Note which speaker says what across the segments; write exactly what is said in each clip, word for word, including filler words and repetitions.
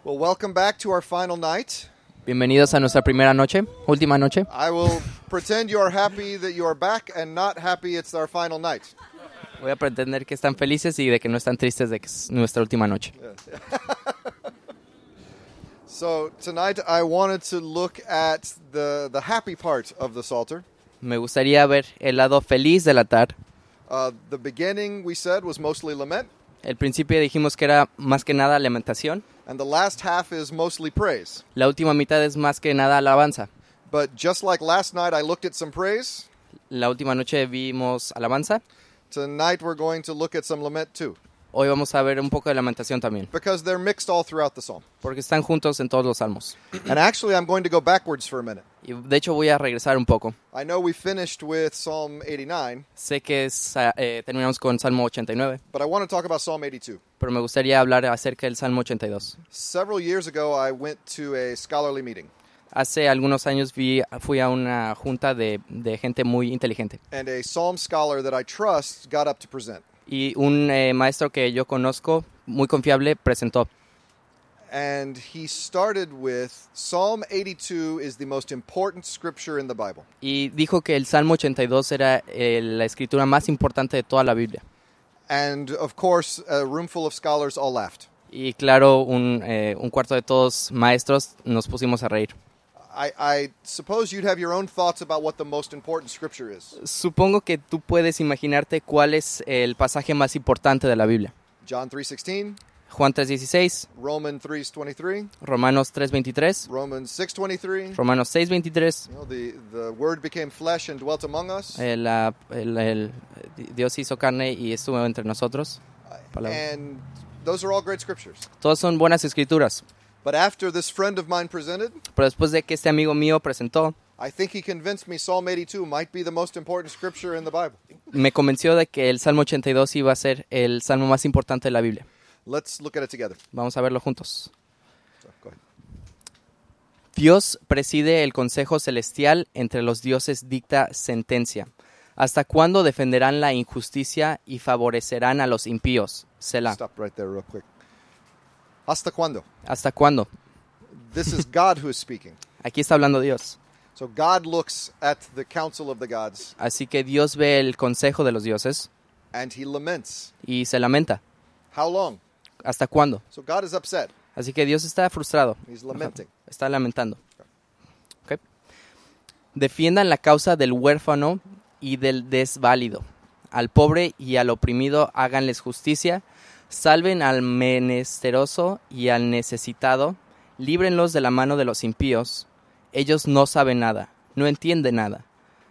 Speaker 1: Well, welcome back to our final night.
Speaker 2: Bienvenidos a nuestra primera noche, última noche.
Speaker 1: I will pretend you are happy that you are back and not happy it's our final night.
Speaker 2: Voy a pretender que están felices y de que no están tristes de que es nuestra última noche.
Speaker 1: Yes. So tonight I wanted to look at the, the happy part of the Psalter.
Speaker 2: Me gustaría ver el lado feliz del altar.
Speaker 1: Uh, the beginning, we said, was mostly lament.
Speaker 2: El principio dijimos que era más que nada lamentación.
Speaker 1: And the last half is mostly praise.
Speaker 2: La última mitad es más que nada alabanza.
Speaker 1: But just like last night I looked at some praise,
Speaker 2: La última noche vimos alabanza.
Speaker 1: tonight we're going to look at some lament too.
Speaker 2: Hoy vamos a ver un poco de lamentación también.
Speaker 1: Because they're mixed all throughout the psalm.
Speaker 2: Porque están juntos en todos los salmos.
Speaker 1: And actually I'm going to go backwards for a minute.
Speaker 2: Y de hecho voy a regresar un poco.
Speaker 1: I know we finished with Psalm eighty-nine,
Speaker 2: Sé que es, eh, terminamos con Salmo ochenta y nueve.
Speaker 1: but I want to talk about Psalm eighty-two.
Speaker 2: Pero me gustaría hablar acerca del Salmo ochenta y dos.
Speaker 1: Several years ago I went to a scholarly meeting.
Speaker 2: Hace algunos años vi, fui a una junta de, de gente muy inteligente.
Speaker 1: And a psalm scholar that I trust got up to present.
Speaker 2: Y un eh, maestro que yo conozco, muy confiable, presentó.
Speaker 1: And he started with Psalm eighty-two is the most important scripture in the Bible.
Speaker 2: Y dijo que el Salmo ochenta y dos era eh, la escritura más importante de toda la Biblia.
Speaker 1: And of course, a room full of scholars all laughed.
Speaker 2: Y claro, un, eh, un cuarto de todos maestros nos pusimos a reír.
Speaker 1: I, I suppose you'd have your own thoughts about what the most important scripture is.
Speaker 2: Supongo que tú puedes imaginarte cuál es el pasaje más importante de la Biblia.
Speaker 1: John three sixteen,
Speaker 2: Juan tres dieciséis,
Speaker 1: Romans three twenty-three,
Speaker 2: Romanos tres veintitrés,
Speaker 1: Romans six twenty-three.
Speaker 2: Romanos seis veintitrés.
Speaker 1: You know, the, the word became flesh and dwelt among us.
Speaker 2: El, ah, el- el- Dios hizo carne y estuvo entre nosotros. Palabra.
Speaker 1: And those are all great scriptures.
Speaker 2: Todas son buenas escrituras.
Speaker 1: But after this friend of mine presented,
Speaker 2: Pero después de que este amigo mío presentó,
Speaker 1: I think he convinced me Psalm eighty-two might be the most important scripture in the Bible.
Speaker 2: me convenció de que el Salmo ochenta y dos iba a ser el salmo más importante de la Biblia.
Speaker 1: Let's look at it together.
Speaker 2: Vamos a verlo juntos.
Speaker 1: So, go ahead.
Speaker 2: Dios preside el consejo celestial, entre los dioses dicta sentencia. ¿Hasta cuándo defenderán la injusticia y favorecerán a los impíos? Selah.
Speaker 1: Stop right there real quick. ¿Hasta cuándo?
Speaker 2: ¿Hasta cuándo?
Speaker 1: This is God who is speaking.
Speaker 2: Aquí está hablando Dios.
Speaker 1: So God looks at the council of the gods
Speaker 2: Así que Dios ve el consejo de los dioses
Speaker 1: and he laments.
Speaker 2: y se lamenta.
Speaker 1: How long?
Speaker 2: ¿Hasta cuándo?
Speaker 1: So God is upset.
Speaker 2: Así que Dios está frustrado.
Speaker 1: He's lamenting.
Speaker 2: Está lamentando. Ok. Defiendan la causa del huérfano y del desválido. Al pobre y al oprimido háganles justicia. Salven al menesteroso y al necesitado. Líbrenlos de la mano de los impíos. Ellos no saben nada, no entienden nada.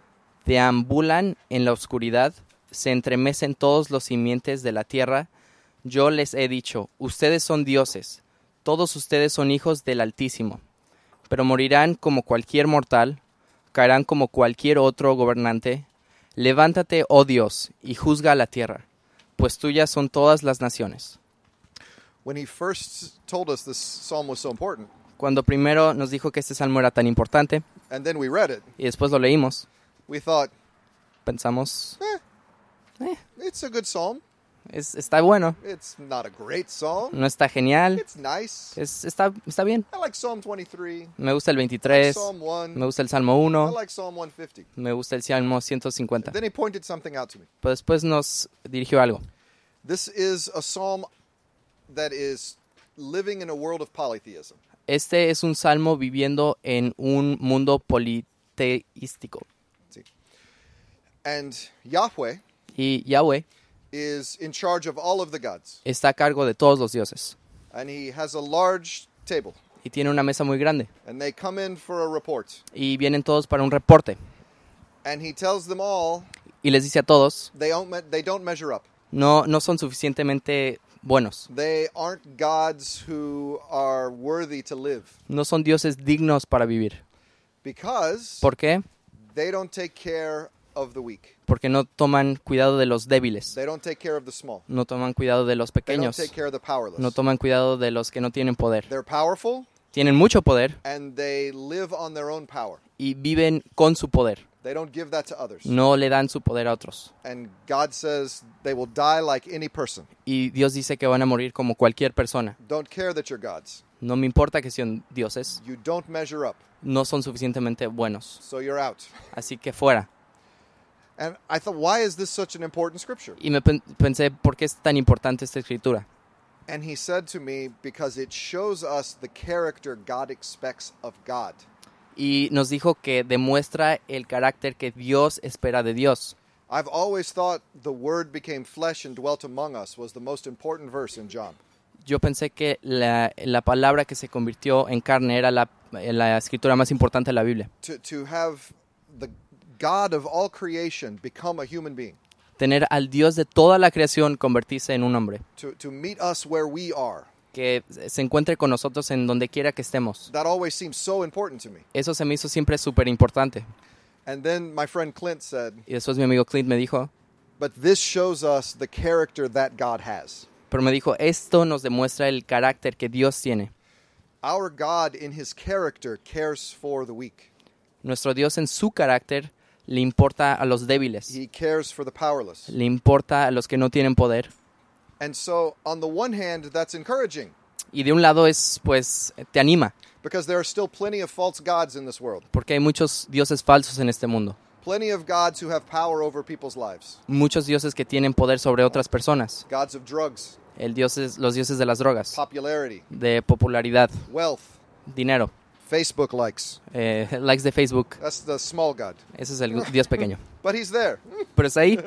Speaker 2: Deambulan en la oscuridad. Se entremecen todos los simientes de la tierra. Yo les he dicho, ustedes son dioses. Todos ustedes son hijos del Altísimo. Pero morirán como cualquier mortal, caerán como cualquier otro gobernante. Levántate, oh Dios, y juzga a la tierra, pues tuyas son todas las naciones.
Speaker 1: When he first told us this psalm was so important,
Speaker 2: Cuando primero nos dijo que este salmo era tan importante,
Speaker 1: and then we read it,
Speaker 2: y después lo leímos,
Speaker 1: we thought,
Speaker 2: pensamos,
Speaker 1: eh,
Speaker 2: eh,
Speaker 1: it's a good psalm.
Speaker 2: es, está bueno,
Speaker 1: It's not a great psalm.
Speaker 2: no está genial,
Speaker 1: It's nice.
Speaker 2: es, está, está bien.
Speaker 1: I like Psalm twenty-three.
Speaker 2: Me gusta el
Speaker 1: I like
Speaker 2: veintitrés,
Speaker 1: Psalm one.
Speaker 2: me gusta el Salmo
Speaker 1: I
Speaker 2: uno,
Speaker 1: like Psalm one fifty.
Speaker 2: me gusta el Salmo ciento cincuenta.
Speaker 1: Then he pointed something out to me.
Speaker 2: Pero después nos dirigió algo.
Speaker 1: This is a psalm that is living in a world of polytheism.
Speaker 2: Este es un salmo viviendo en un mundo politeístico.
Speaker 1: See? And Yahweh
Speaker 2: Y Yahweh
Speaker 1: is in charge of all of the gods.
Speaker 2: está a cargo de todos los dioses.
Speaker 1: And he has a large table.
Speaker 2: Y tiene una mesa muy grande.
Speaker 1: And they come in for a report.
Speaker 2: Y vienen todos para un reporte.
Speaker 1: And he tells them all
Speaker 2: Y les dice a todos,
Speaker 1: they don't, me- they don't measure up.
Speaker 2: no, no son suficientemente buenos.
Speaker 1: They aren't gods who are worthy to live.
Speaker 2: No son dioses dignos para vivir.
Speaker 1: Because
Speaker 2: ¿Por qué?
Speaker 1: they don't take care of the weak.
Speaker 2: Porque no toman cuidado de los débiles.
Speaker 1: They don't take care of the small.
Speaker 2: No toman cuidado de los
Speaker 1: They don't
Speaker 2: pequeños.
Speaker 1: take care of the powerless.
Speaker 2: No toman cuidado de los que no tienen poder.
Speaker 1: They're powerful
Speaker 2: Tienen mucho poder
Speaker 1: and they live on their own power.
Speaker 2: y viven con su poder.
Speaker 1: They don't give that to others.
Speaker 2: No le dan su poder a otros.
Speaker 1: And God says they will die like any person.
Speaker 2: Y Dios dice que van a morir como cualquier persona.
Speaker 1: Don't care that you're gods.
Speaker 2: No me importa que sean dioses.
Speaker 1: You don't measure up.
Speaker 2: No son suficientemente buenos.
Speaker 1: So you're out.
Speaker 2: Así que fuera.
Speaker 1: And I thought, why is this such an important scripture?
Speaker 2: Y me pen- pensé, ¿por qué es tan importante esta escritura?
Speaker 1: And he said to me, because it shows us the character God expects of God.
Speaker 2: Y nos dijo que demuestra el carácter que Dios espera de Dios.
Speaker 1: I've always thought the word became flesh and dwelt among us was the most important verse in John.
Speaker 2: Yo pensé que la, la palabra que se convirtió en carne era la, la escritura más importante de la Biblia.
Speaker 1: To, to have the God of all creation become a human being.
Speaker 2: Tener al Dios de toda la creación convertirse en un hombre.
Speaker 1: To, to meet us where we are.
Speaker 2: Que se encuentre con nosotros en donde quiera que estemos.
Speaker 1: That always seems so important to me.
Speaker 2: Eso se me hizo siempre súper importante.
Speaker 1: And then my friend Clint said,
Speaker 2: Y después mi amigo Clint me dijo,
Speaker 1: but this shows us the character that God has.
Speaker 2: pero me dijo, esto nos demuestra el carácter que Dios tiene.
Speaker 1: Our God in his character cares for the weak.
Speaker 2: Nuestro Dios en su carácter le importa a los débiles.
Speaker 1: He cares for the powerless.
Speaker 2: Le importa a los que no tienen poder.
Speaker 1: And so, on the one hand, that's encouraging.
Speaker 2: Y de un lado es, pues, te anima.
Speaker 1: Because there are still plenty of false gods in this world.
Speaker 2: Porque hay muchos dioses falsos en este mundo.
Speaker 1: Plenty of gods who have power over people's lives.
Speaker 2: Muchos dioses que tienen poder sobre otras personas.
Speaker 1: Gods of drugs,
Speaker 2: El dioses, los dioses de las drogas,
Speaker 1: popularity,
Speaker 2: de popularidad,
Speaker 1: wealth,
Speaker 2: dinero,
Speaker 1: Facebook likes.
Speaker 2: eh, likes de Facebook.
Speaker 1: That's the small god.
Speaker 2: Ese es el dios pequeño.
Speaker 1: But he's there.
Speaker 2: Pero es ahí.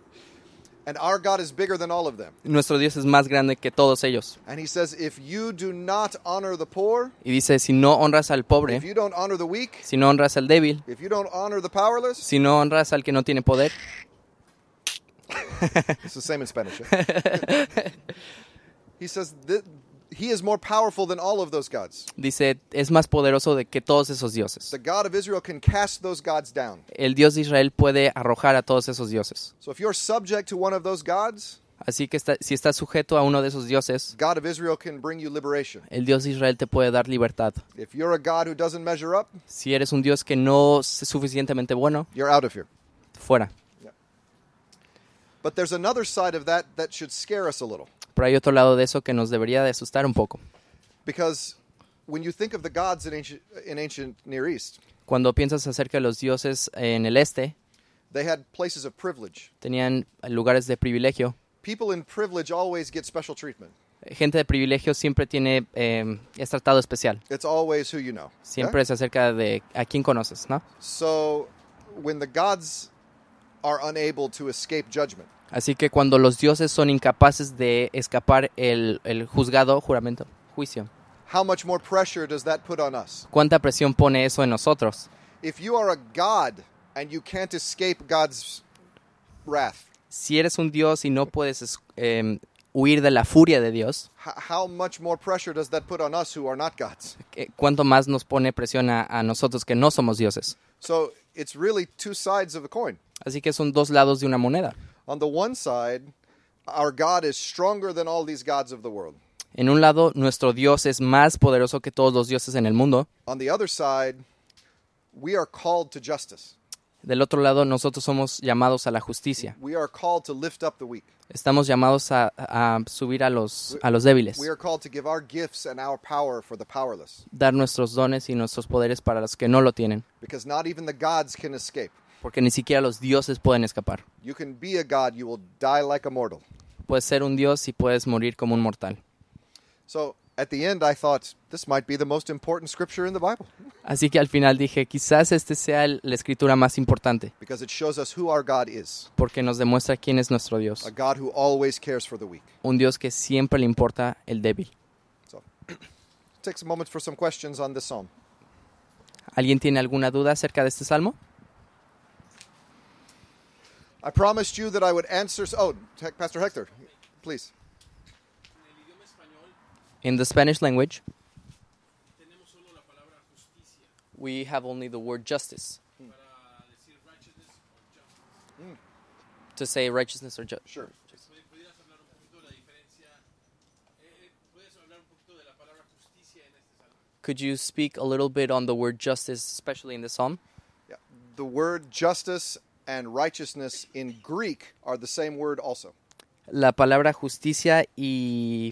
Speaker 1: And our God is bigger than all of them.
Speaker 2: Nuestro Dios es más grande que todos ellos.
Speaker 1: And he says, if you do not honor the poor,
Speaker 2: Y dice, si no honras al
Speaker 1: if
Speaker 2: pobre,
Speaker 1: you don't honor the weak,
Speaker 2: si no honras al débil,
Speaker 1: if you don't honor the powerless,
Speaker 2: si no honras al que no tiene poder,
Speaker 1: it's the same in Spanish. Yeah? He says that he is more powerful than all of those gods.
Speaker 2: dice, es más poderoso de que todos esos dioses.
Speaker 1: The God of Israel can cast those gods down.
Speaker 2: El Dios de Israel puede arrojar a todos esos dioses.
Speaker 1: So if you're subject to one of those gods,
Speaker 2: Así que está- si estás sujeto a uno de esos dioses,
Speaker 1: God of Israel can bring you liberation.
Speaker 2: el Dios de Israel te puede dar libertad.
Speaker 1: If you're a God who doesn't measure up,
Speaker 2: Si eres un Dios que no es suficientemente bueno,
Speaker 1: you're out of here.
Speaker 2: fuera.
Speaker 1: But there's another side of that that should scare us a little.
Speaker 2: Pero hay otro lado de eso que nos debería de asustar un poco.
Speaker 1: Because when you think of the gods in ancient, in ancient Near East,
Speaker 2: Cuando piensas acerca de los dioses en el este,
Speaker 1: they had places of privilege.
Speaker 2: tenían lugares de privilegio.
Speaker 1: People in privilege always get special treatment.
Speaker 2: Gente de privilegio siempre tiene, eh, es tratado especial.
Speaker 1: It's always who you know.
Speaker 2: Siempre
Speaker 1: ¿ya?
Speaker 2: es acerca de a quién conoces, ¿no?
Speaker 1: So when the gods are unable to escape judgment,
Speaker 2: Así que cuando los dioses son incapaces de escapar el, el juzgado, juramento, juicio,
Speaker 1: how much more pressure does that put on us?
Speaker 2: ¿cuánta presión pone eso en nosotros?
Speaker 1: If you are a god and you can't escape God's wrath,
Speaker 2: Si eres un dios y no puedes es- eh, huir de la furia de Dios,
Speaker 1: h- how much more pressure does that put on us who are not gods?
Speaker 2: ¿qué- ¿cuánto más nos pone presión a, a nosotros que no somos dioses?
Speaker 1: So it's really two sides of a coin.
Speaker 2: Así que son dos lados de una moneda.
Speaker 1: On the one side, our God is stronger than all these gods of the world.
Speaker 2: En un lado, nuestro Dios es más poderoso que todos los dioses en el mundo.
Speaker 1: On the other side, we are called to justice.
Speaker 2: Del otro lado, nosotros somos llamados a la justicia.
Speaker 1: We are called to lift up the weak.
Speaker 2: Estamos llamados a, a subir a los, a los débiles.
Speaker 1: We are called to give our gifts and our power for the powerless.
Speaker 2: Dar nuestros dones y nuestros poderes para los que no lo tienen.
Speaker 1: Because not even the gods can escape.
Speaker 2: Porque ni siquiera los dioses pueden escapar.
Speaker 1: You can be a god, you will die like a mortal.
Speaker 2: Puedes ser un dios y puedes morir como un mortal.
Speaker 1: So at the end, I thought this might be the most important scripture in the Bible
Speaker 2: Así que al final dije, quizás este sea el- la escritura más importante.
Speaker 1: because it shows us who our God is.
Speaker 2: Porque nos demuestra quién es nuestro Dios.
Speaker 1: A God who always cares for the weak.
Speaker 2: Un Dios que siempre le importa el débil.
Speaker 1: So take some moments for some questions on this psalm.
Speaker 2: ¿Alguien tiene alguna duda acerca de este salmo?
Speaker 1: I promised you that I would answer. Oh, Hec- Pastor Hector, please.
Speaker 2: In the Spanish language, we have only the word justice. To say righteousness or justice.
Speaker 1: Sure.
Speaker 2: Could you speak a little bit on the word justice, especially in the psalm?
Speaker 1: Yeah. the word justice and righteousness in Greek are the same word also.
Speaker 2: La palabra justicia y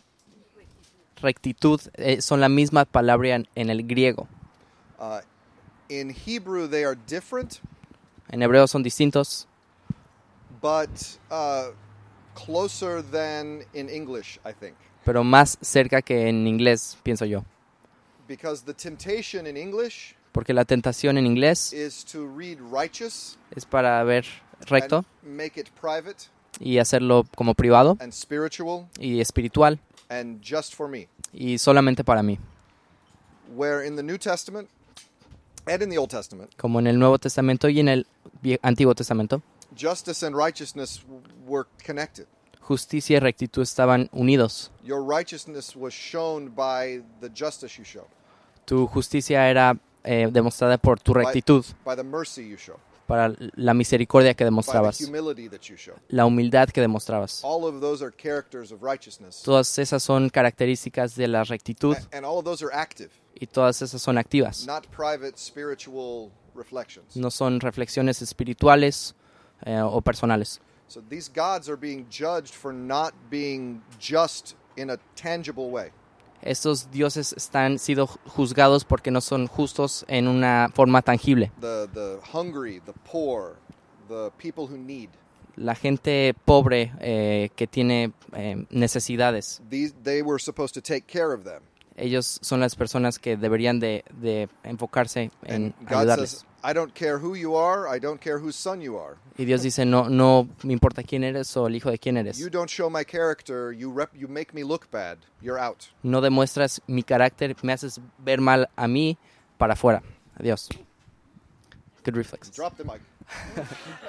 Speaker 2: rectitud eh, son la misma palabra en, en el griego.
Speaker 1: Uh, in Hebrew, they are different,
Speaker 2: En hebreo son distintos,
Speaker 1: but uh, closer than in English, I think.
Speaker 2: pero más cerca que en inglés, pienso yo.
Speaker 1: Because the temptation in English
Speaker 2: Porque la tentación en inglés
Speaker 1: is to read righteous
Speaker 2: es para ver recto
Speaker 1: and make it private
Speaker 2: y hacerlo como privado
Speaker 1: and spiritual
Speaker 2: y espiritual
Speaker 1: and just for me.
Speaker 2: y solamente para mí.
Speaker 1: Where in the New Testament and in the Old Testament,
Speaker 2: Como en el Nuevo Testamento y en el Vie- Antiguo Testamento,
Speaker 1: justice and righteousness were connected.
Speaker 2: justicia y rectitud estaban unidos.
Speaker 1: Your righteousness was shown by the justice you show,
Speaker 2: Tu justicia era eh, demostrada por tu rectitud,
Speaker 1: by the mercy you show,
Speaker 2: para la misericordia que
Speaker 1: by the
Speaker 2: demostrabas,
Speaker 1: humility that you show.
Speaker 2: la humildad que demostrabas.
Speaker 1: All of those are characters of righteousness.
Speaker 2: Todas esas son características de la rectitud
Speaker 1: A- And all of those are active,
Speaker 2: y todas esas son activas.
Speaker 1: not private spiritual reflections.
Speaker 2: No son reflexiones espirituales eh, o personales.
Speaker 1: So these gods are being judged for not being just in a tangible way.
Speaker 2: Estos dioses están siendo juzgados porque no son justos en una forma tangible.
Speaker 1: The the hungry, the poor, the people who need.
Speaker 2: La gente pobre eh, que tiene eh, necesidades,
Speaker 1: These they were supposed to take care of them.
Speaker 2: ellos son las personas que deberían de, de enfocarse en
Speaker 1: And God
Speaker 2: ayudarles.
Speaker 1: says, I don't care who you are, I don't care whose son you are.
Speaker 2: Y Dios dice, no, no me importa quién eres o el hijo de quién eres.
Speaker 1: You don't show my character, you rep, you make me look bad. You're out.
Speaker 2: No demuestras mi carácter, me haces ver mal a mí para afuera. Adiós. Good reflex.
Speaker 1: Drop the mic. No,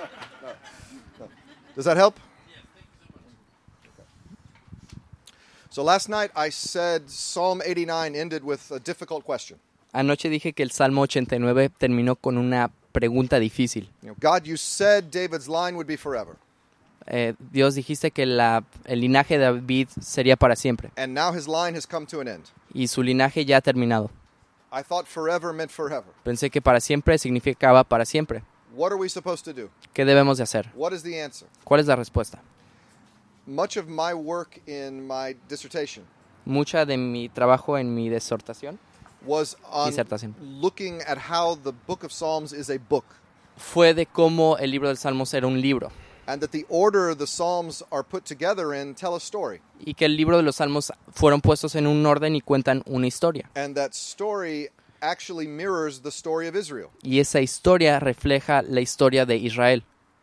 Speaker 1: no. Does that help? So last night I said Psalm eighty-nine ended with a difficult question.
Speaker 2: Anoche dije que el Salmo ochenta y nueve terminó con una pregunta difícil.
Speaker 1: You know, God, you said David's line would be forever,
Speaker 2: Eh, Dios, dijiste que la, el linaje de David sería para siempre.
Speaker 1: and now his line has come to an end.
Speaker 2: Y su linaje ya ha terminado.
Speaker 1: I thought forever meant forever.
Speaker 2: Pensé que para siempre significaba para siempre.
Speaker 1: What are we supposed to do?
Speaker 2: ¿Qué debemos de hacer?
Speaker 1: What is the answer?
Speaker 2: ¿Cuál es la respuesta?
Speaker 1: Much of my work in my dissertation
Speaker 2: Mucha de mi trabajo en mi disertación,
Speaker 1: was on
Speaker 2: disertación
Speaker 1: looking at how the book of Psalms is a book,
Speaker 2: fue de cómo el libro del Salmos era un libro
Speaker 1: and that the order the Psalms are put together in tell a story,
Speaker 2: y que el libro de los Salmos fueron puestos en un orden y cuentan una historia.
Speaker 1: and that story actually mirrors the story of Israel.
Speaker 2: Y esa historia refleja la historia de Israel.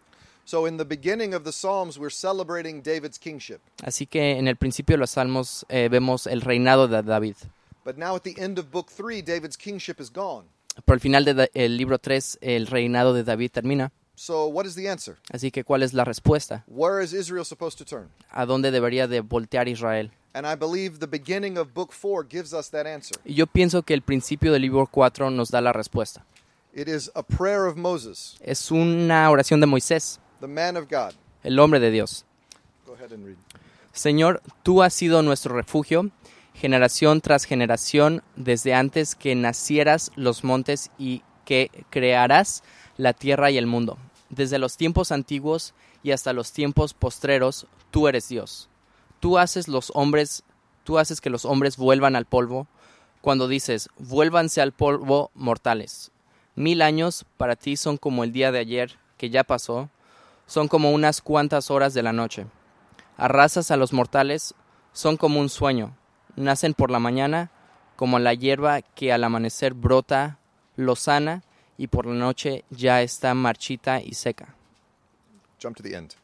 Speaker 1: So in the beginning of the Psalms, we're celebrating David's kingship.
Speaker 2: Así que en el principio de los Salmos eh, vemos el reinado de David.
Speaker 1: But now at the end of book three, David's kingship is gone.
Speaker 2: Pero al final del libro tres, el reinado de David termina.
Speaker 1: So what is the answer?
Speaker 2: Así que, ¿cuál es la respuesta?
Speaker 1: Where is Israel supposed to turn?
Speaker 2: ¿A dónde debería de voltear Israel?
Speaker 1: And I believe the beginning of book four gives us that answer.
Speaker 2: Y yo pienso que el principio del libro cuatro nos da la respuesta.
Speaker 1: It is a prayer of Moses,
Speaker 2: Es una oración de Moisés,
Speaker 1: the man of God.
Speaker 2: el hombre de Dios.
Speaker 1: Go ahead and read.
Speaker 2: Señor, tú has sido nuestro refugio, generación tras generación, desde antes que nacieras los montes y que crearás la tierra y el mundo. Desde los tiempos antiguos y hasta los tiempos postreros, tú eres Dios. Tú haces los hombres, tú haces que los hombres vuelvan al polvo, cuando dices, vuélvanse al polvo mortales. Mil años para ti son como el día de ayer, que ya pasó, son como unas cuantas horas de la noche. Arrasas a los mortales, son como un sueño. Nacen por la mañana, como la hierba que al amanecer brota, lozana, y por la noche ya está marchita y seca.
Speaker 1: Jump to the end.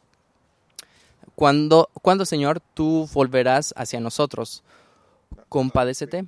Speaker 2: Cuando, cuando, Señor, tú volverás hacia nosotros, compadécete.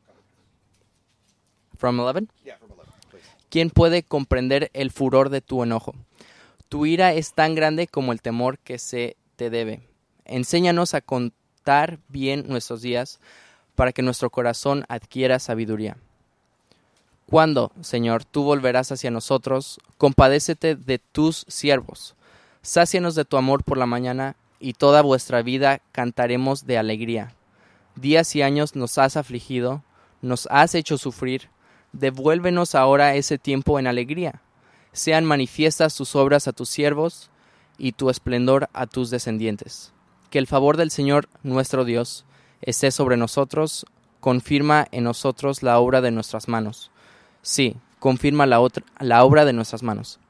Speaker 2: From eleven.
Speaker 1: Yeah, from eleven, please.
Speaker 2: ¿Quién puede comprender el furor de tu enojo? Tu ira es tan grande como el temor que se te debe. Enséñanos a contar bien nuestros días, para que nuestro corazón adquiera sabiduría. ¿Cuándo, Señor, tú volverás hacia nosotros? Compadécete de tus siervos. Sácianos de tu amor por la mañana, y toda vuestra vida cantaremos de alegría. Días y años nos has afligido, nos has hecho sufrir. Devuélvenos ahora ese tiempo en alegría. Sean manifiestas tus obras a tus siervos y tu esplendor a tus descendientes. Que el favor del Señor nuestro Dios esté sobre nosotros, confirma en nosotros la obra de nuestras manos. Sí, confirma la, otra, la obra de nuestras manos.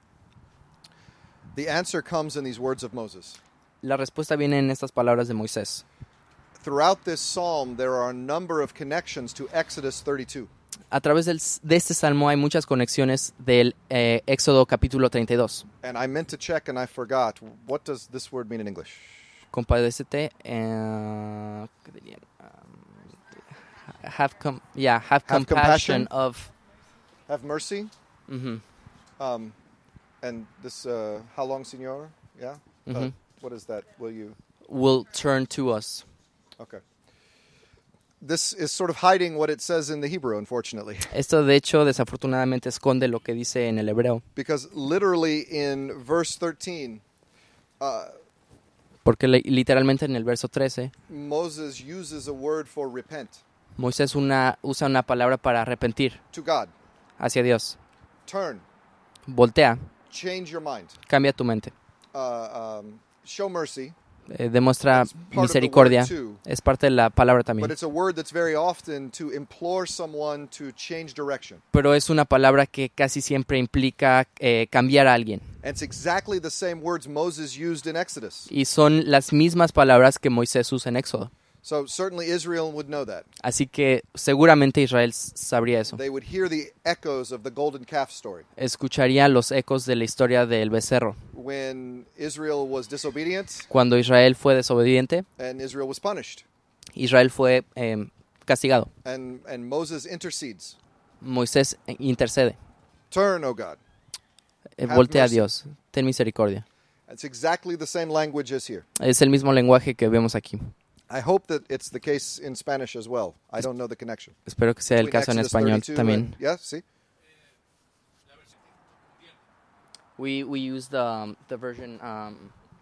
Speaker 1: The answer comes in these words of Moses.
Speaker 2: La respuesta viene en estas palabras de Moisés.
Speaker 1: Throughout this psalm, there are a number of connections to Exodus thirty-two.
Speaker 2: A través del, de este salmo hay muchas conexiones del eh, Éxodo capítulo treinta y dos.
Speaker 1: And I meant to check and I forgot. What does this word mean in English?
Speaker 2: Compadécete, eh, ¿qué dirían? Um, have com yeah, have,
Speaker 1: Have
Speaker 2: compassion,
Speaker 1: compassion.
Speaker 2: of.
Speaker 1: Have mercy.
Speaker 2: Ujú,
Speaker 1: Um, and this, uh, how long, Señor? Yeah? Uh,
Speaker 2: ujú.
Speaker 1: what is that? Will you?
Speaker 2: Will turn to us.
Speaker 1: Okay. This is sort of hiding what it says in the Hebrew, unfortunately.
Speaker 2: Esto de hecho desafortunadamente esconde lo que dice en el hebreo,
Speaker 1: Because literally in verse thirteen, uh,
Speaker 2: porque le- literalmente en el verso trece
Speaker 1: Moses uses a word for repent
Speaker 2: Moisés una, usa una palabra para arrepentir
Speaker 1: to God.
Speaker 2: hacia Dios.
Speaker 1: Turn,
Speaker 2: Voltea,
Speaker 1: change your mind,
Speaker 2: cambia tu mente,
Speaker 1: uh, um, show mercy.
Speaker 2: eh, demuestra
Speaker 1: That's part of the
Speaker 2: misericordia,
Speaker 1: word too.
Speaker 2: es parte de la palabra
Speaker 1: But
Speaker 2: también.
Speaker 1: it's a word that's very often to implore someone to change direction.
Speaker 2: Pero es una palabra que casi siempre implica eh, cambiar a alguien.
Speaker 1: And it's exactly the same words Moses used in Exodus.
Speaker 2: Y son las mismas palabras que Moisés usa en Éxodo.
Speaker 1: So certainly Israel would know that.
Speaker 2: Así que seguramente Israel s- sabría eso.
Speaker 1: They would hear the echoes of the golden calf story.
Speaker 2: Escucharía los ecos de la historia del becerro.
Speaker 1: When Israel was disobedient
Speaker 2: Cuando Israel fue desobediente,
Speaker 1: and Israel was punished.
Speaker 2: Israel fue eh, castigado.
Speaker 1: And, and Moses intercedes.
Speaker 2: Moisés intercede.
Speaker 1: Turn, O God.
Speaker 2: Eh,
Speaker 1: Have
Speaker 2: voltea a
Speaker 1: mercy.
Speaker 2: Dios. Ten misericordia.
Speaker 1: It's exactly the same language as here.
Speaker 2: Es el mismo lenguaje que vemos aquí.
Speaker 1: I hope that it's the case in Spanish as well. I don't know the connection.
Speaker 2: Espero que sea el
Speaker 1: Between
Speaker 2: caso en
Speaker 1: Exodus
Speaker 2: español
Speaker 1: thirty-two
Speaker 2: también.
Speaker 1: and- yeah, see?
Speaker 2: We we use the um, the version um,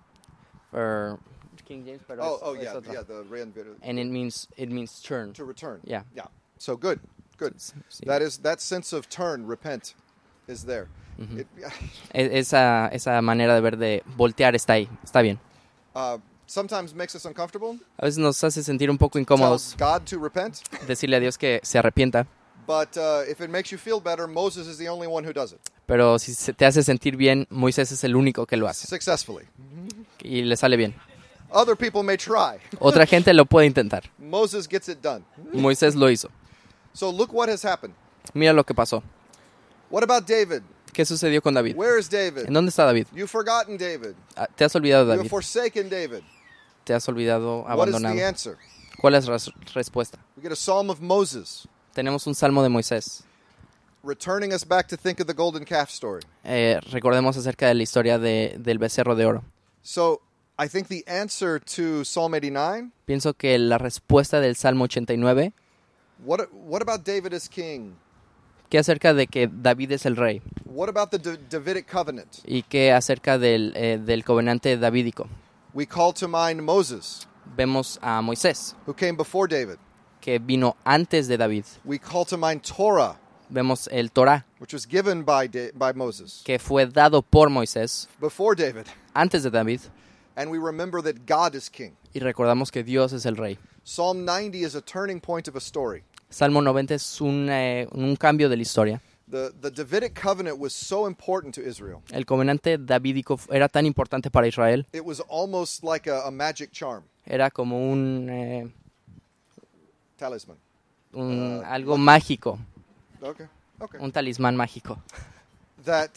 Speaker 2: for King James, pero
Speaker 1: Oh,
Speaker 2: es-
Speaker 1: oh
Speaker 2: es
Speaker 1: yeah,
Speaker 2: otra.
Speaker 1: yeah, the reinvit-
Speaker 2: And it means it means turn.
Speaker 1: to return.
Speaker 2: Yeah.
Speaker 1: Yeah. So good, good.
Speaker 2: Sí.
Speaker 1: That is that sense of turn, repent, is there.
Speaker 2: Ujú.
Speaker 1: It,
Speaker 2: E- Esa esa manera de ver de voltear está ahí, está bien.
Speaker 1: uh, sometimes makes us uncomfortable.
Speaker 2: A veces nos hace sentir un poco
Speaker 1: Tell
Speaker 2: incómodos
Speaker 1: God to repent,
Speaker 2: decirle a Dios que se arrepienta,
Speaker 1: but uh, if it makes you feel better, Moses is the only one who does it
Speaker 2: pero si se te hace sentir bien, Moisés es el único que lo hace
Speaker 1: successfully.
Speaker 2: y le sale bien.
Speaker 1: Other people may try.
Speaker 2: Otra gente lo puede intentar.
Speaker 1: Moses gets it done.
Speaker 2: Moisés lo hizo.
Speaker 1: So look what has happened.
Speaker 2: Mira lo que pasó.
Speaker 1: What about David?
Speaker 2: ¿Qué sucedió con David?
Speaker 1: Where is David?
Speaker 2: ¿En dónde está David?
Speaker 1: You've forgotten David.
Speaker 2: Ah, ¿Te has olvidado de
Speaker 1: You have
Speaker 2: David?
Speaker 1: forsaken David.
Speaker 2: ¿Te has olvidado,
Speaker 1: What is the
Speaker 2: abandonado?
Speaker 1: answer?
Speaker 2: ¿Cuál es la res- respuesta?
Speaker 1: We get a psalm of Moses,
Speaker 2: Tenemos un salmo de Moisés.
Speaker 1: returning us back to think of the golden calf story.
Speaker 2: Eh, recordemos acerca de la historia de, del becerro de oro.
Speaker 1: So I think the answer to Psalm eighty-nine,
Speaker 2: Pienso que la respuesta del Salmo ochenta y nueve,
Speaker 1: what, what about David as king?
Speaker 2: ¿qué acerca de que David es el rey?
Speaker 1: What about the Da- Davidic covenant?
Speaker 2: ¿Y qué acerca del, eh, del covenante davídico?
Speaker 1: We call to mind Moses,
Speaker 2: Vemos a Moisés,
Speaker 1: who came before David.
Speaker 2: que vino antes de David.
Speaker 1: We call to mind Torah,
Speaker 2: Vemos el Torah,
Speaker 1: which was given by, da- by Moses
Speaker 2: que fue dado por Moisés
Speaker 1: before David.
Speaker 2: antes de David.
Speaker 1: And we remember that God is king.
Speaker 2: Y recordamos que Dios es el rey.
Speaker 1: Psalm ninety is a turning point of a story.
Speaker 2: Salmo noventa es un, eh, un cambio de la historia.
Speaker 1: The, the Davidic covenant was so important to Israel.
Speaker 2: El covenante davídico era tan importante para Israel.
Speaker 1: It was almost like a, a magic charm,
Speaker 2: Era como un, eh,
Speaker 1: talisman.
Speaker 2: un
Speaker 1: Uh,
Speaker 2: algo mágico,
Speaker 1: Okay, okay.
Speaker 2: un talismán mágico.
Speaker 1: That,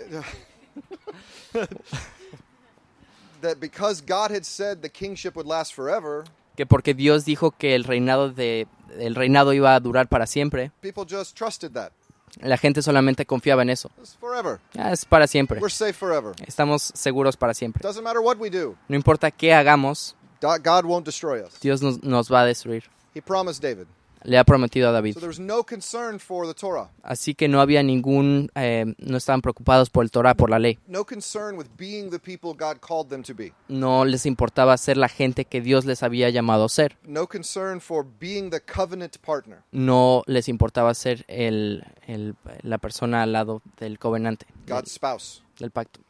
Speaker 1: that because God had said the kingship would last forever,
Speaker 2: Que porque Dios dijo que el reinado de el reinado iba a durar para siempre,
Speaker 1: people just trusted that.
Speaker 2: la gente solamente confiaba en eso.
Speaker 1: It's forever.
Speaker 2: Ah, es para siempre.
Speaker 1: We're safe forever.
Speaker 2: Estamos seguros para siempre.
Speaker 1: Doesn't matter what we do,
Speaker 2: No importa qué hagamos,
Speaker 1: Do- God won't destroy us.
Speaker 2: Dios nos, nos va a destruir.
Speaker 1: He promised David.
Speaker 2: Le ha prometido a David.
Speaker 1: So there was no concern for the Torah,
Speaker 2: Así que no había ningún, eh, no estaban preocupados por el Torah, por la ley.
Speaker 1: no concern with being the people God called them to be,
Speaker 2: No les importaba ser la gente que Dios les había llamado a ser.
Speaker 1: no concern for being the covenant partner.
Speaker 2: No les importaba ser el, el- la persona al lado del covenante.
Speaker 1: God's spouse.
Speaker 2: del pacto.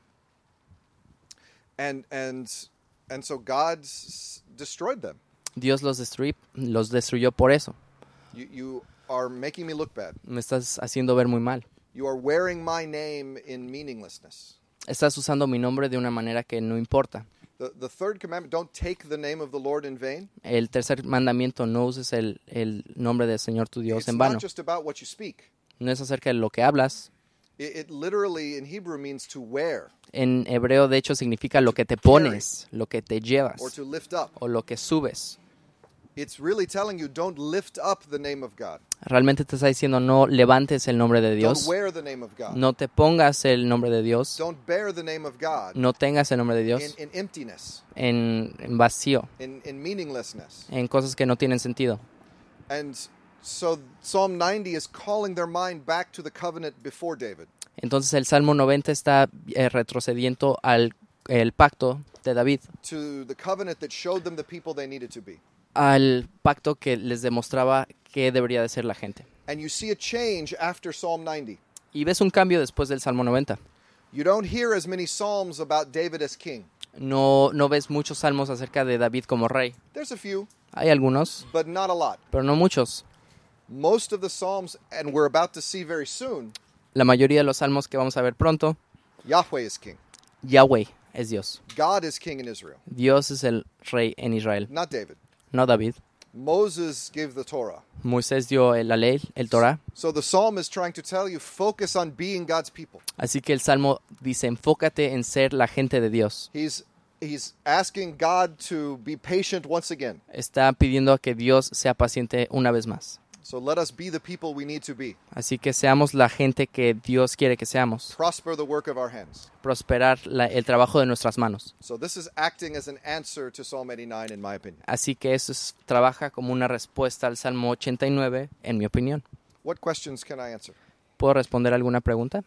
Speaker 1: And and and so God s- destroyed them.
Speaker 2: Dios los, destruí, los destruyó por eso.
Speaker 1: You, you are making me look bad.
Speaker 2: Me estás haciendo ver muy mal.
Speaker 1: You are wearing my name in meaninglessness.
Speaker 2: Estás usando mi nombre de una manera que no importa.
Speaker 1: The, the third commandment, don't take the name of the Lord in vain.
Speaker 2: El tercer mandamiento, no uses el, el nombre del Señor tu Dios
Speaker 1: It's
Speaker 2: en
Speaker 1: not
Speaker 2: vano.
Speaker 1: just about what you speak.
Speaker 2: No es acerca de lo que hablas.
Speaker 1: It, it literally in Hebrew means to wear
Speaker 2: En hebreo, de hecho, significa lo que te pones, lo que te
Speaker 1: or
Speaker 2: llevas
Speaker 1: to lift up.
Speaker 2: o lo que subes.
Speaker 1: It's really telling you don't lift up the name of God.
Speaker 2: Realmente te está diciendo no levantes el nombre de
Speaker 1: Don't
Speaker 2: Dios,
Speaker 1: wear the name of God.
Speaker 2: no te pongas el nombre de Dios,
Speaker 1: Don't bear the name of God
Speaker 2: no tengas el nombre de Dios
Speaker 1: in, in emptiness,
Speaker 2: en, en vacío,
Speaker 1: in, in meaninglessness.
Speaker 2: en cosas que no tienen sentido.
Speaker 1: And so Psalm ninety is calling their mind back to the covenant before David.
Speaker 2: Entonces el Salmo noventa está eh, retrocediendo al el pacto de David,
Speaker 1: To the covenant that showed them the people they needed to be.
Speaker 2: al pacto que les demostraba qué debería de ser la gente.
Speaker 1: And you see a change after Psalm ninety.
Speaker 2: Y ves un cambio después del Salmo noventa.
Speaker 1: You don't hear as many psalms about David as king.
Speaker 2: No, no ves muchos salmos acerca de David como rey.
Speaker 1: There's a few,
Speaker 2: Hay algunos,
Speaker 1: but not a lot.
Speaker 2: pero no muchos.
Speaker 1: Most of the psalms, and we're about to see very soon,
Speaker 2: La mayoría de los salmos que vamos a ver pronto,
Speaker 1: Yahweh is king.
Speaker 2: Yahweh es Dios.
Speaker 1: God is king in Israel,
Speaker 2: Dios es el rey en Israel,
Speaker 1: not David.
Speaker 2: no David.
Speaker 1: Moses gave the Torah.
Speaker 2: Moisés dio la ley, el Torah.
Speaker 1: So the psalm is trying to tell you, focus on being God's people.
Speaker 2: Así que el Salmo dice, enfócate en ser la gente de Dios.
Speaker 1: He's he's asking God to be patient once again.
Speaker 2: Está pidiendo a que Dios sea paciente una vez más.
Speaker 1: So let us be the people we need to be.
Speaker 2: Así que seamos la gente que Dios quiere que seamos.
Speaker 1: Prosper the work of our hands.
Speaker 2: Prosperar la- el trabajo de nuestras manos.
Speaker 1: So this is acting as an answer to Psalm eighty-nine, in my opinion.
Speaker 2: Así que eso es- trabaja como una respuesta al Salmo ochenta y nueve, en mi opinión.
Speaker 1: What questions can I answer?
Speaker 2: ¿Puedo responder alguna pregunta?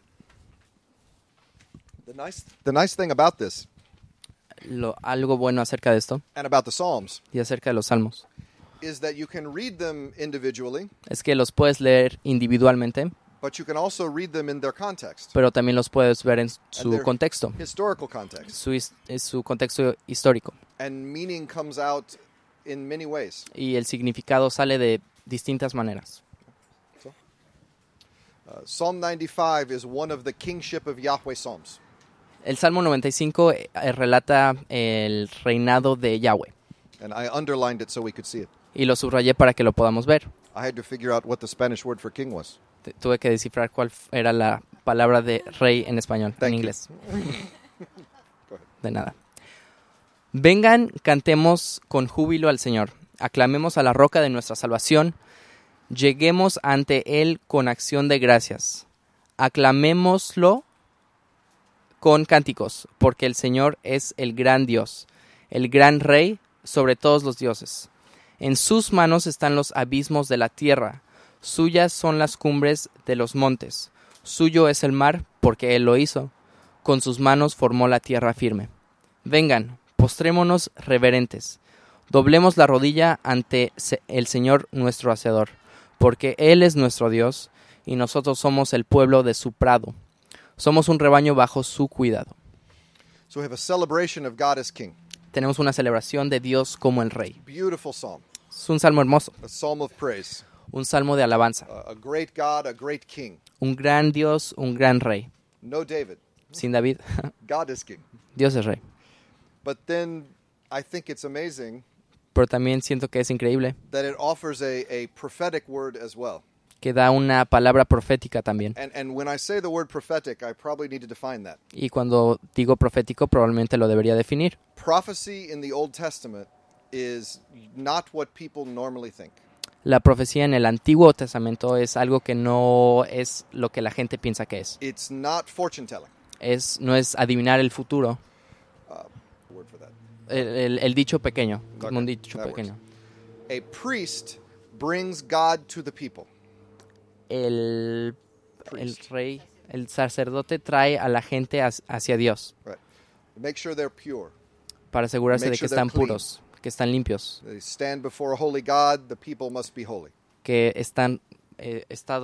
Speaker 1: The nice the nice thing about this
Speaker 2: Lo, algo bueno acerca de esto
Speaker 1: and about the Psalms
Speaker 2: y acerca de los salmos
Speaker 1: is that you can read them individually,
Speaker 2: es que los puedes leer individualmente,
Speaker 1: but you can also read them in their context,
Speaker 2: pero también los puedes ver en
Speaker 1: And
Speaker 2: su
Speaker 1: their-
Speaker 2: contexto,
Speaker 1: historical context.
Speaker 2: su, his- eh, su contexto histórico.
Speaker 1: And meaning comes out in many ways.
Speaker 2: Y el significado sale de distintas maneras.
Speaker 1: Uh, Psalm ninety-five is one of the kingship of Yahweh Psalms.
Speaker 2: El Salmo noventa y cinco eh, relata el reinado de Yahweh.
Speaker 1: And I underlined it so we could see it.
Speaker 2: Y lo subrayé para que lo podamos ver.
Speaker 1: I had to figure out what the Spanish word for king was.
Speaker 2: T- Tuve que descifrar cuál f- era la palabra de rey en español,
Speaker 1: Thank
Speaker 2: en
Speaker 1: you.
Speaker 2: inglés.
Speaker 1: Go ahead.
Speaker 2: De nada. Vengan, cantemos con júbilo al Señor. Aclamemos a la roca de nuestra salvación. Lleguemos ante Él con acción de gracias. Aclamémoslo con cánticos, porque el Señor es el gran Dios, el gran Rey sobre todos los dioses. En sus manos están los abismos de la tierra, suyas son las cumbres de los montes. Suyo es el mar, porque Él lo hizo. Con sus manos formó la tierra firme. Vengan, postrémonos reverentes. Doblemos la rodilla ante se- el Señor nuestro Hacedor, porque Él es nuestro Dios, y nosotros somos el pueblo de su prado. Somos un rebaño bajo su cuidado.
Speaker 1: So we have a celebration of God as king.
Speaker 2: Tenemos una celebración de Dios como el Rey.
Speaker 1: Beautiful psalm.
Speaker 2: Es un salmo hermoso,
Speaker 1: A psalm of praise.
Speaker 2: un salmo de alabanza.
Speaker 1: A, a great God, a great king.
Speaker 2: Un gran Dios, un gran Rey.
Speaker 1: No David.
Speaker 2: Sin David,
Speaker 1: God is king.
Speaker 2: Dios es Rey.
Speaker 1: But then I think it's amazing
Speaker 2: Pero también siento que es increíble
Speaker 1: that it offers a, a prophetic word as well.
Speaker 2: que da una palabra profética también.
Speaker 1: And and when I say the word prophetic, I probably need to define that.
Speaker 2: Y cuando digo profético, probablemente lo debería definir.
Speaker 1: Prophecy in the Old Testament is not what people normally think.
Speaker 2: La profecía en el Antiguo Testamento es algo que no es lo que la gente piensa que es.
Speaker 1: It's not fortune telling.
Speaker 2: Es no es adivinar el futuro.
Speaker 1: Uh, word for that.
Speaker 2: El, el- el dicho pequeño, como un
Speaker 1: Okay,
Speaker 2: dicho
Speaker 1: that
Speaker 2: pequeño.
Speaker 1: A priest brings God to the people.
Speaker 2: El, el
Speaker 1: Priest.
Speaker 2: rey, el sacerdote trae a la gente hac- hacia Dios
Speaker 1: Right. Make sure they're pure.
Speaker 2: para asegurarse
Speaker 1: Make
Speaker 2: de que
Speaker 1: sure they're
Speaker 2: están
Speaker 1: clean.
Speaker 2: puros, que están limpios,
Speaker 1: They stand before a holy God. The people must be holy.
Speaker 2: que están eh, estados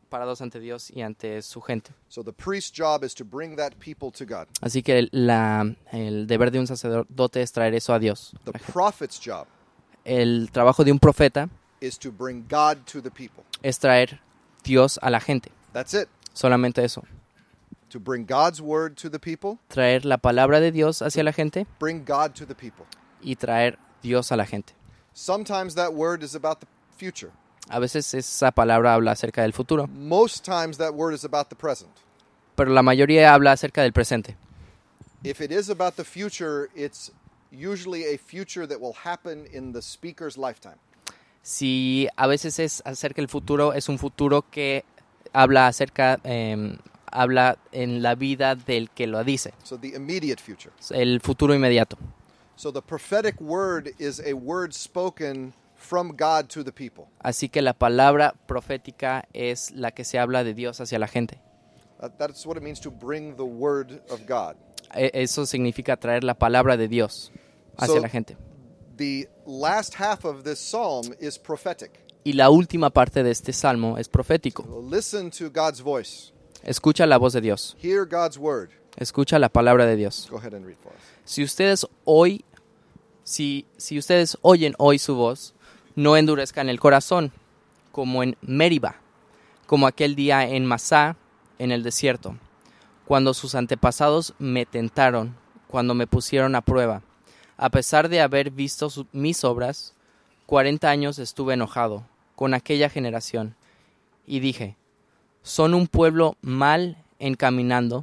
Speaker 2: parados ante Dios y ante su gente.
Speaker 1: So the priest's job is to bring that people to God.
Speaker 2: Así que el, la, el deber de un sacerdote es traer eso a Dios.
Speaker 1: The prophet's job
Speaker 2: El trabajo de un profeta
Speaker 1: is to bring God to the people.
Speaker 2: es traer Dios a la gente.
Speaker 1: That's it.
Speaker 2: Solamente eso.
Speaker 1: To bring God's word to the people,
Speaker 2: Traer la palabra de Dios hacia la gente
Speaker 1: bring God to the people.
Speaker 2: y traer Dios a la gente.
Speaker 1: Sometimes that word is about the future.
Speaker 2: A veces esa palabra habla acerca del futuro,
Speaker 1: Most times that word is about the present.
Speaker 2: pero la mayoría habla acerca del presente.
Speaker 1: If it is about the future, it's usually a future that will happen in the speaker's lifetime.
Speaker 2: Si a veces es acerca del futuro, es un futuro que habla acerca, eh, habla en la vida del que lo dice,
Speaker 1: So the immediate future.
Speaker 2: el futuro inmediato.
Speaker 1: So the prophetic word is a word spoken from God to the people.
Speaker 2: Así que la palabra profética es la que se habla de Dios hacia la gente.
Speaker 1: That, that's what it means to bring the word of God.
Speaker 2: E- Eso significa traer la palabra de Dios hacia
Speaker 1: So-
Speaker 2: la gente.
Speaker 1: The last half of this psalm is prophetic.
Speaker 2: Y la última parte de este salmo es profético.
Speaker 1: Listen to God's voice.
Speaker 2: Escucha la voz de Dios.
Speaker 1: Hear God's word.
Speaker 2: Escucha la palabra de Dios.
Speaker 1: Go ahead and read for us.
Speaker 2: Si ustedes hoy, si, si ustedes oyen hoy su voz, no endurezcan el corazón, como en Meriba, como aquel día en Masá, en el desierto, cuando sus antepasados me tentaron, cuando me pusieron a prueba. A pesar de haber visto su- mis obras, cuarenta años estuve enojado con aquella generación, y dije, son un pueblo mal encaminando,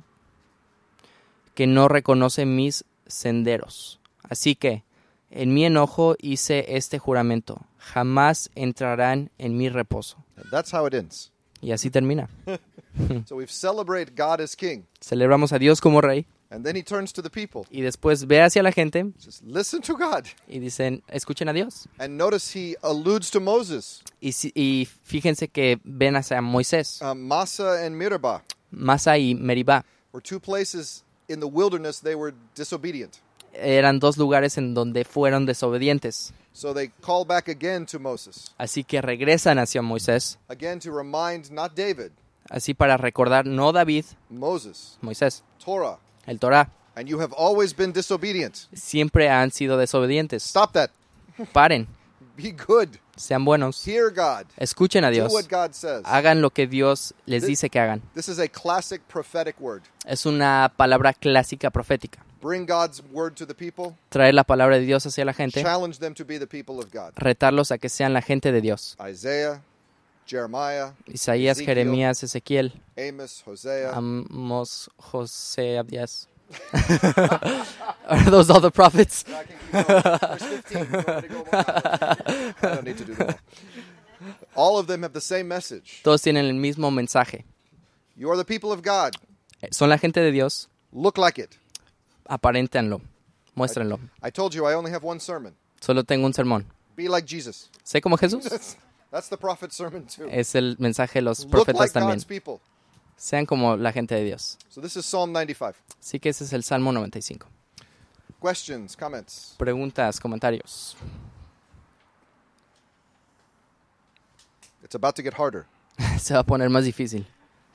Speaker 2: que no reconoce mis senderos. Así que, en mi enojo hice este juramento, jamás entrarán en mi reposo.
Speaker 1: And that's how it ends.
Speaker 2: Y así termina.
Speaker 1: So we've celebrated God as king.
Speaker 2: Celebramos a Dios como rey,
Speaker 1: And then he turns to the people.
Speaker 2: y después ve hacia la gente
Speaker 1: Says, listen to God.
Speaker 2: y dicen, escuchen a Dios.
Speaker 1: And notice he alludes to Moses,
Speaker 2: Y, si- y fíjense que ven hacia Moisés,
Speaker 1: uh, Massa and Meribah
Speaker 2: Masa y Meribá.
Speaker 1: were two places in the wilderness they were disobedient.
Speaker 2: Eran dos lugares en donde fueron desobedientes.
Speaker 1: So they call back again to Moses,
Speaker 2: Así que regresan hacia Moisés,
Speaker 1: again to remind not David,
Speaker 2: así para recordar no David,
Speaker 1: Moses,
Speaker 2: Moisés,
Speaker 1: Torah.
Speaker 2: el Torá.
Speaker 1: And you have always been disobedient.
Speaker 2: Siempre han sido desobedientes.
Speaker 1: Stop that.
Speaker 2: Paren,
Speaker 1: Be good.
Speaker 2: sean buenos,
Speaker 1: Hear God.
Speaker 2: escuchen a
Speaker 1: Do
Speaker 2: Dios,
Speaker 1: what God says.
Speaker 2: hagan lo que Dios les
Speaker 1: This-
Speaker 2: dice que hagan.
Speaker 1: This is a classic prophetic word.
Speaker 2: Es una palabra clásica profética.
Speaker 1: Bring God's word to the people.
Speaker 2: Traer la palabra de Dios hacia la gente,
Speaker 1: Challenge them to be the people of God.
Speaker 2: retarlos a que sean la gente de Dios.
Speaker 1: Isaiah, Jeremiah,
Speaker 2: Isaías,
Speaker 1: Ezequiel,
Speaker 2: Jeremías, Ezequiel,
Speaker 1: Amos, Hosea.
Speaker 2: Amos, José, Abdías. Are those all the prophets?
Speaker 1: I can keep going. Verse fifteen. You want me to go more? I don't need to do that. All of them have the same message.
Speaker 2: Todos tienen el mismo mensaje.
Speaker 1: You are the people of God.
Speaker 2: Son la gente de Dios,
Speaker 1: Look like it.
Speaker 2: aparéntenlo, muéstrenlo.
Speaker 1: I told you I only have one sermon.
Speaker 2: Solo tengo un sermón.
Speaker 1: Be like Jesus.
Speaker 2: ¿Sé como Jesús?
Speaker 1: That's, that's the prophet's sermon too.
Speaker 2: Es el mensaje de los
Speaker 1: Look
Speaker 2: profetas
Speaker 1: like
Speaker 2: también.
Speaker 1: God's people.
Speaker 2: Sean como la gente de Dios.
Speaker 1: So this is Psalm ninety-five.
Speaker 2: Así que ese es el Salmo noventa y cinco.
Speaker 1: Questions, comments?
Speaker 2: Preguntas, comentarios.
Speaker 1: It's about to get harder.
Speaker 2: Se va a poner más difícil.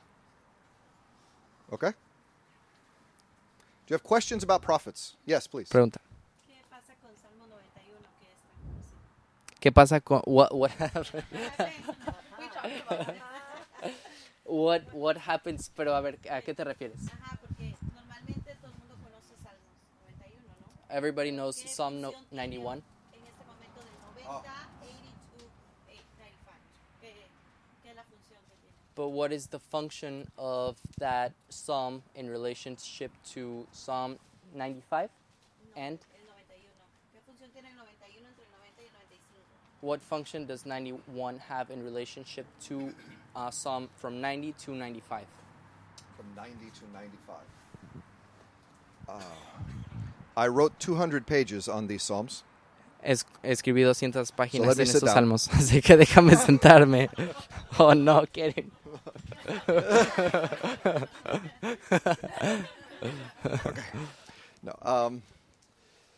Speaker 1: Okay? Do you have questions about prophets? Yes, please.
Speaker 2: Pregunta.
Speaker 3: ¿Qué pasa con Salmo noventa y uno que es tan conocido?
Speaker 2: ¿Qué pasa con what what
Speaker 3: We talked about it.
Speaker 2: what what happens? Pero a ver, ¿a qué te refieres?
Speaker 3: Ajá, porque normalmente todo el mundo conoce Salmos noventa y uno, ¿no?
Speaker 2: Everybody knows
Speaker 3: ¿Qué
Speaker 2: Psalm no-
Speaker 3: función tiene
Speaker 2: ninety-one.
Speaker 3: En este momento del noventa, ochenta y dos, ochenta y cinco. ¿Qué, ¿Qué es la función que tiene?
Speaker 2: But what is the function of that psalm in relationship to Psalm ninety-five?
Speaker 3: No,
Speaker 2: And
Speaker 3: el noventa y uno. ¿Qué función tiene el noventa y uno entre el noventa y el noventa y cinco?
Speaker 2: what function does ninety-one have in relationship to uh, Psalm from ninety to ninety-five?
Speaker 1: From ninety to ninety-five. Uh, I wrote two hundred pages on these Psalms.
Speaker 2: Es, escribí doscientas páginas
Speaker 1: let me
Speaker 2: en
Speaker 1: sit
Speaker 2: estos
Speaker 1: down.
Speaker 2: salmos, así que déjame sentarme. Oh, no, kidding.
Speaker 1: No. Um,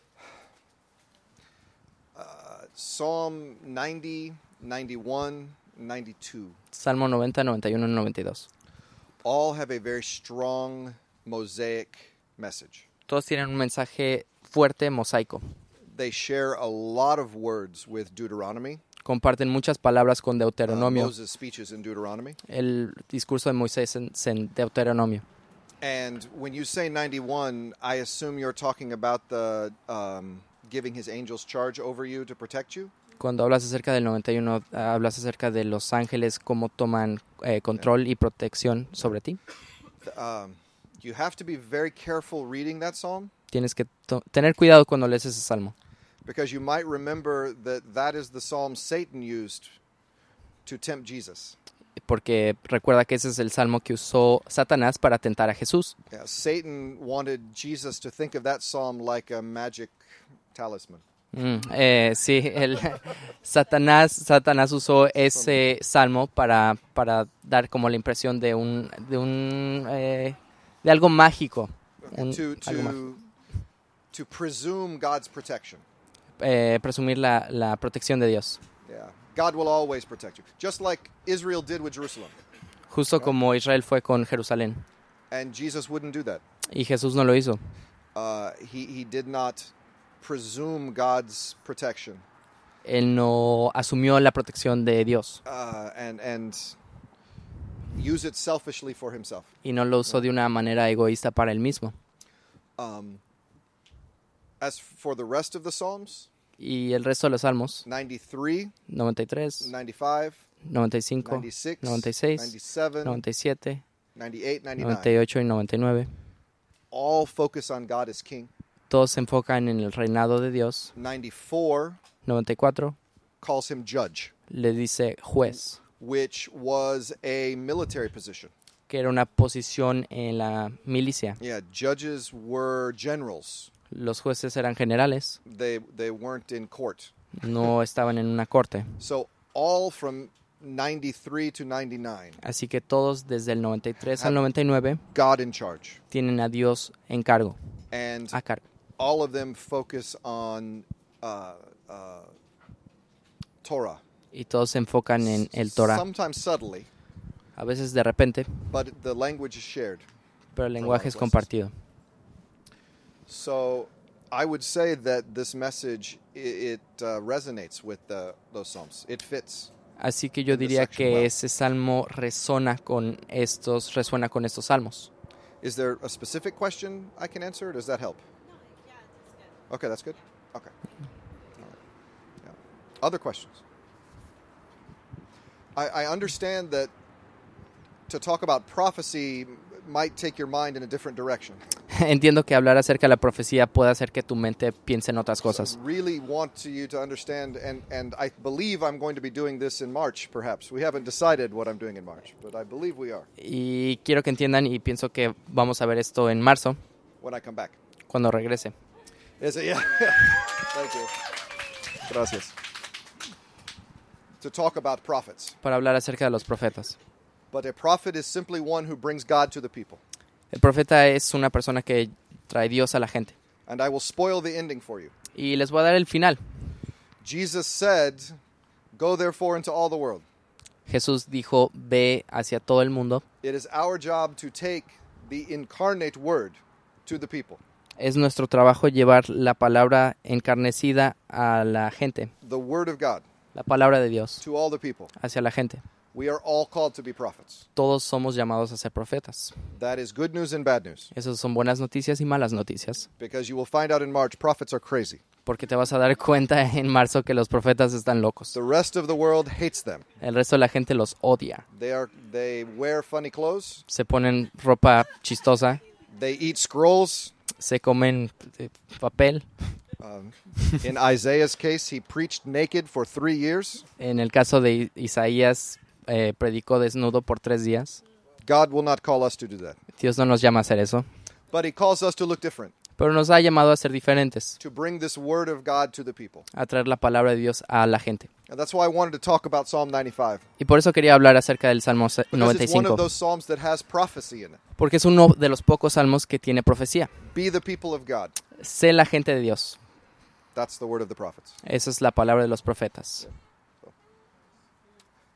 Speaker 1: uh, Psalm ninety, ninety-one, ninety-two.
Speaker 2: Salmo noventa, noventa y uno y noventa y dos.
Speaker 1: All have a very strong Mosaic message.
Speaker 2: Todos tienen un mensaje fuerte, mosaico.
Speaker 1: They share a lot of words with Deuteronomy.
Speaker 2: Comparten muchas palabras con
Speaker 1: Uh,
Speaker 2: Deuteronomio,
Speaker 1: Moses' speeches in Deuteronomy.
Speaker 2: el discurso de Moisés en, en Deuteronomio.
Speaker 1: And when you say ninety-one, I assume you're talking about the um, giving his angels charge over you to protect you.
Speaker 2: Cuando hablas acerca del noventa y uno, hablas acerca de los ángeles, cómo toman eh, control y protección sobre ti.
Speaker 1: Um, you have to be very careful reading that psalm
Speaker 2: Tienes que to- tener cuidado cuando lees ese salmo,
Speaker 1: because you might remember that that is the psalm Satan used to tempt Jesus.
Speaker 2: porque recuerda que ese es el salmo que usó Satanás para tentar a Jesús.
Speaker 1: Yeah, Satan wanted Jesus to think of that psalm like a magic talisman.
Speaker 2: Mm, eh, sí, el, Satanás, Satanás usó ese salmo para, para dar como la impresión de un, de un, eh, de algo mágico, un-
Speaker 1: to
Speaker 2: algo mágico.
Speaker 1: to to presume God's protection.
Speaker 2: Eh, presumir la, la protección de Dios,
Speaker 1: Yeah, God will always protect you, just like Israel did with Jerusalem,
Speaker 2: justo como Israel fue con Jerusalén,
Speaker 1: and Jesus wouldn't do that.
Speaker 2: y Jesús no lo hizo.
Speaker 1: Uh, he he did not presume God's protection,
Speaker 2: Él no asumió la protección de Dios
Speaker 1: uh, and and use it selfishly for himself.
Speaker 2: y no lo usó de una manera egoísta para él mismo.
Speaker 1: Um, as for the rest of the Psalms,
Speaker 2: Y el resto de los salmos,
Speaker 1: ninety-three,
Speaker 2: noventa y tres,
Speaker 1: ninety-five,
Speaker 2: noventa y cinco,
Speaker 1: ninety-six,
Speaker 2: noventa y seis,
Speaker 1: ninety-seven,
Speaker 2: noventa y siete,
Speaker 1: ninety-eight,
Speaker 2: noventa y
Speaker 1: ninety-nine,
Speaker 2: ocho y noventa y nueve.
Speaker 1: all focus on God as King.
Speaker 2: Todos se enfocan en el reinado de Dios.
Speaker 1: ninety-four
Speaker 2: noventa y cuatro
Speaker 1: calls him judge,
Speaker 2: le dice juez,
Speaker 1: which was a military position.
Speaker 2: que era una posición en la milicia.
Speaker 1: Yeah, judges were generals.
Speaker 2: Los jueces eran generales,
Speaker 1: They they weren't in court.
Speaker 2: no estaban en una corte.
Speaker 1: So all from ninety-three to ninety-nine,
Speaker 2: Así que todos desde el noventa y tres al noventa y nueve
Speaker 1: God in charge.
Speaker 2: tienen a Dios en cargo,
Speaker 1: And
Speaker 2: a cargo.
Speaker 1: all of them focus on uh, uh, Torah.
Speaker 2: Y todos se enfocan en el Torah.
Speaker 1: Sometimes subtly,
Speaker 2: A veces de repente,
Speaker 1: but the language is shared.
Speaker 2: pero el lenguaje es
Speaker 1: places.
Speaker 2: compartido.
Speaker 1: So I would say that this message, i- it uh, resonates with the, those psalms. It fits.
Speaker 2: Así que yo
Speaker 1: In the
Speaker 2: diría
Speaker 1: section
Speaker 2: que
Speaker 1: well.
Speaker 2: ese salmo resona con estos, resuena con estos salmos.
Speaker 1: Is there a specific question I can answer? Does that help?
Speaker 3: No, yeah, that's good.
Speaker 1: Okay, that's good. Okay. All right. Yeah. Other questions? I, I understand that to talk about prophecy might take your mind in a different direction.
Speaker 2: Entiendo que hablar acerca de la profecía puede hacer que tu mente piense en otras cosas.
Speaker 1: I really want to, you to understand, and, and I believe I'm going to be doing this in March, perhaps. We haven't decided what I'm doing in March, but I believe we are
Speaker 2: Y quiero que entiendan, y pienso que vamos a ver esto en marzo,
Speaker 1: when I come back.
Speaker 2: cuando regrese.
Speaker 1: Is it? Yeah. Thank you. Gracias. To talk about prophets.
Speaker 2: Para hablar acerca de los profetas.
Speaker 1: But a prophet is simply one who brings God to the people.
Speaker 2: El profeta es una persona que trae Dios a la gente.
Speaker 1: And I will spoil the ending for you.
Speaker 2: Y les voy a dar el final.
Speaker 1: Jesus said, "Go therefore into all the world."
Speaker 2: Jesús dijo, ve hacia todo el mundo.
Speaker 1: It is our job to take the incarnate word to the people.
Speaker 2: Es nuestro trabajo llevar la palabra encarnecida a la gente,
Speaker 1: The word of God
Speaker 2: la palabra de Dios
Speaker 1: to all the people.
Speaker 2: hacia la gente.
Speaker 1: We are all called to be prophets.
Speaker 2: Todos somos llamados a ser profetas.
Speaker 1: That is good news and bad news.
Speaker 2: Esas son buenas noticias y malas noticias.
Speaker 1: Because you will find out in March, prophets are crazy.
Speaker 2: Porque te vas a dar cuenta en marzo que los profetas están locos.
Speaker 1: The rest of the world hates them.
Speaker 2: El resto de la gente los odia.
Speaker 1: They are they wear funny clothes.
Speaker 2: Se ponen ropa chistosa,
Speaker 1: They eat scrolls.
Speaker 2: se comen eh, papel.
Speaker 1: Um, in Isaiah's case, he preached naked for three years.
Speaker 2: En el caso de Isaías, eh, predicó desnudo por tres días.
Speaker 1: God will not call us to do that.
Speaker 2: Dios no nos llama a hacer eso,
Speaker 1: But he calls us to look different,
Speaker 2: pero nos ha llamado a ser diferentes,
Speaker 1: to bring this word of God to the people.
Speaker 2: a traer la palabra de Dios a la gente.
Speaker 1: And that's why I wanted to talk about Psalm ninety-five.
Speaker 2: Y por eso quería hablar acerca del Salmo
Speaker 1: Because
Speaker 2: noventa y
Speaker 1: it's one
Speaker 2: cinco,
Speaker 1: of those Psalms that has prophecy in it.
Speaker 2: porque es uno de los pocos salmos que tiene profecía.
Speaker 1: Be the people of God.
Speaker 2: Sé la gente de Dios.
Speaker 1: That's the word of the prophets.
Speaker 2: Esa es la palabra de los profetas.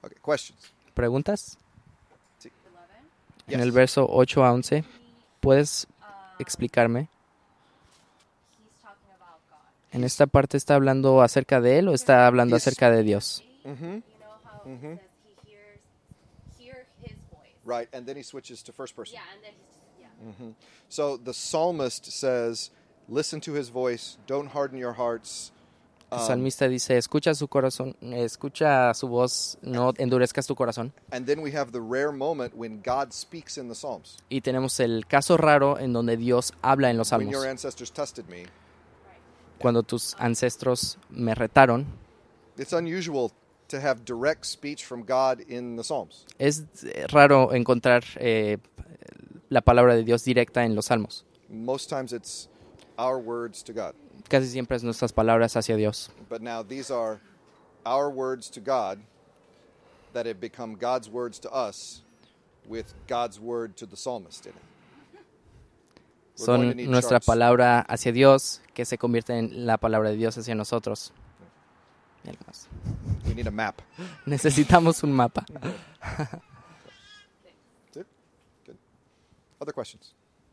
Speaker 1: Okay, questions?
Speaker 2: ¿Preguntas?
Speaker 1: Sí.
Speaker 2: En
Speaker 1: Yes.
Speaker 2: el verso ocho a once, ¿puedes explicarme?
Speaker 4: He's talking about God.
Speaker 2: ¿En esta parte está hablando acerca de él o está hablando
Speaker 1: He's-
Speaker 2: acerca de Dios?
Speaker 1: Mm-hmm.
Speaker 4: You know how it says he hears hear his voice.
Speaker 1: Right, and then he switches to first person.
Speaker 4: Yeah, and then he's yeah.
Speaker 1: So the psalmist says, listen to his voice, don't harden your hearts.
Speaker 2: El
Speaker 1: Um,
Speaker 2: salmista dice, escucha su corazón, escucha su voz, no endurezcas tu corazón.
Speaker 1: and then we have the rare moment when God speaks in the Psalms.
Speaker 2: Y tenemos el caso raro en donde Dios habla en los
Speaker 1: When
Speaker 2: salmos.
Speaker 1: your ancestors tested me,
Speaker 2: Cuando tus ancestros me retaron,
Speaker 1: it's unusual to have direct speech from God in the Psalms.
Speaker 2: es eh, raro encontrar eh, la palabra de Dios directa en los salmos.
Speaker 1: Most times it's our words to God.
Speaker 2: Casi siempre es nuestras palabras hacia Dios.
Speaker 1: But now these are our words to God that have become God's words to us with God's word to the psalmist in it. We're going to
Speaker 2: Son
Speaker 1: need
Speaker 2: nuestra
Speaker 1: charts.
Speaker 2: palabra hacia Dios que se convierte en la palabra de Dios hacia nosotros. Y algo más.
Speaker 1: We need a map.
Speaker 2: Necesitamos un mapa.
Speaker 1: That's it? Good. Other questions?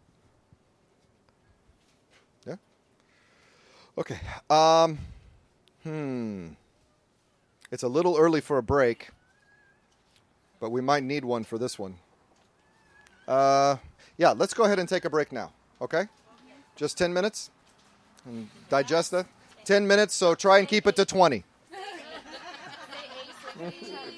Speaker 1: Yeah? Okay. Um, hmm. It's a little early for a break, but we might need one for this one. Uh, yeah, let's go ahead and take a break now, okay? Just ten minutes? And digest that? ten minutes, so try and keep it to twenty.
Speaker 4: Say ace with me.